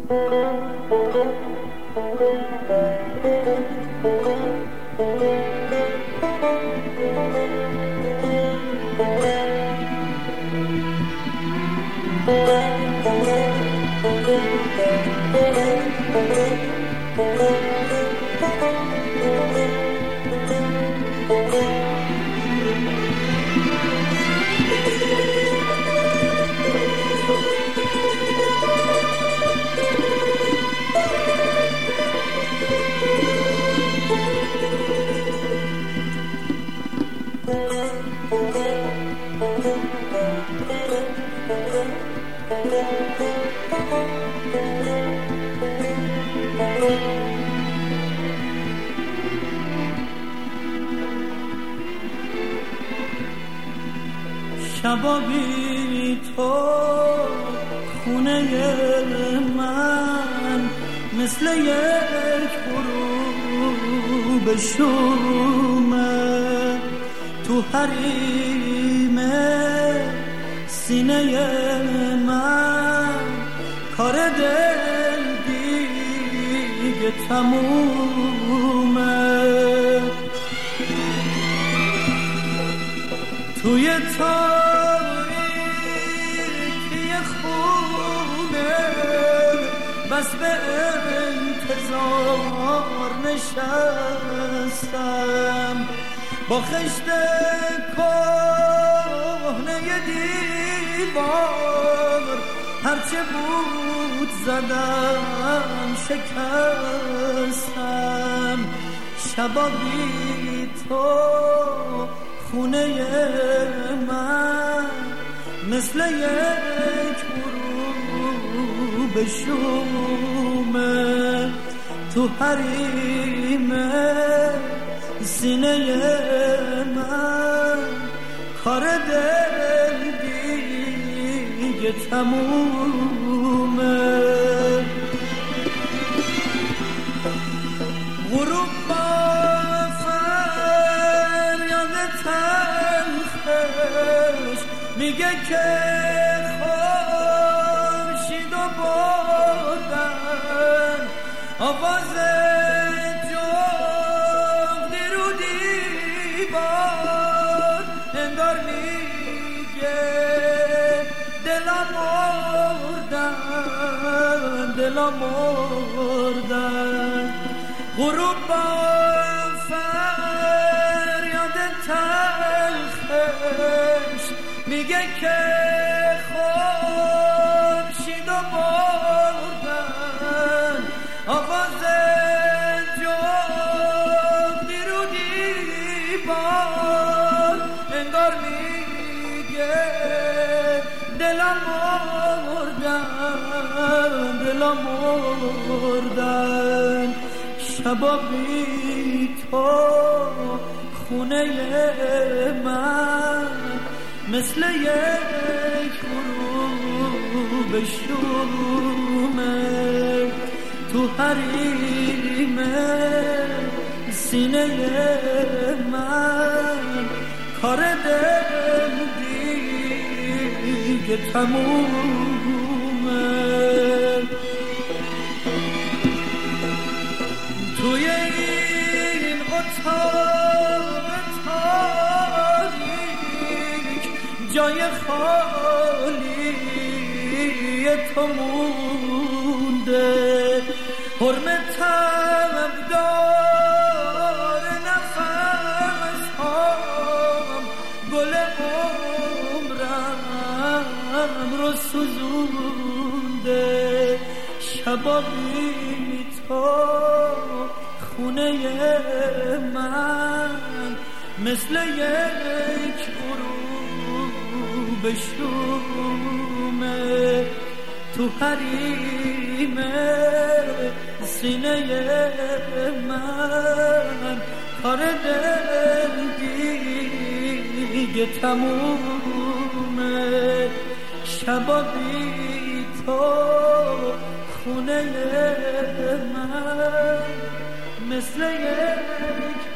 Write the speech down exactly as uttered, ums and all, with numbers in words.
شبا بی تو خونه من مثل یک غروب شومه، تو حریم سینه من کار دل دیگه تمومه. توی تاریکی خونه بس به انتظار نشستم، با خشت کهنه دیوار هرچه بود زدم شکستم. شبا بی تو خونه من مثل یک غروب شومه، تو حریم سینه من کار دل دیگه تمومه. غروب با فریاد تلخش میگه که خورشید و بردن، آواز جغدی رو دیوار انگار میگه دلا مردن دلا مردن. غروب با فریاد تلخش میگه که خورشید و بردن، آواز جغدی رو دیوار انگار میگه دلا مردن دلا مردن. شبا بی تو خونه من مثل یک غروب شومه، تو حریم سینه من کار دل دیگه تمومه. توی این اتاق تاریک جای خالی تو مونده، حرم تبدار نفس هام گل عمرم رو سوزونده. شبا بی تو خونه من مثل یک غروب شومه، تو حریم سینه من کار دل دیگه تمومه. شبا بی تو خونه من مثل یک